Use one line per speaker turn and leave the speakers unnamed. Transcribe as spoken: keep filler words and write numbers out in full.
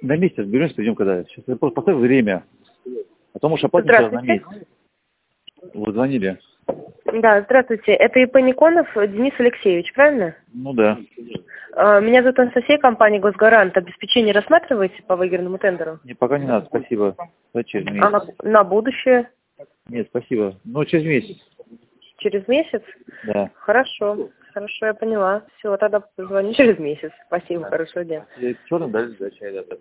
На месяц беремся, придем когда. Сейчас я просто поставил время. А то, может, оплатим сейчас на месяц. Вы звонили.
Да, здравствуйте. Это ИП Никонов Денис Алексеевич, правильно?
Ну да.
А, Меня зовут Анастасия, компания «Госгарант». Обеспечение рассматриваете по выигранному тендеру?
Не, пока не надо, спасибо. Давай через месяц.
А на, на будущее?
Нет, спасибо. Ну, через месяц.
Через месяц?
Да.
Хорошо. Хорошо, я поняла. Все, тогда позвоню через месяц. Спасибо, хорошего дня.
Черный дали, да, чай, да.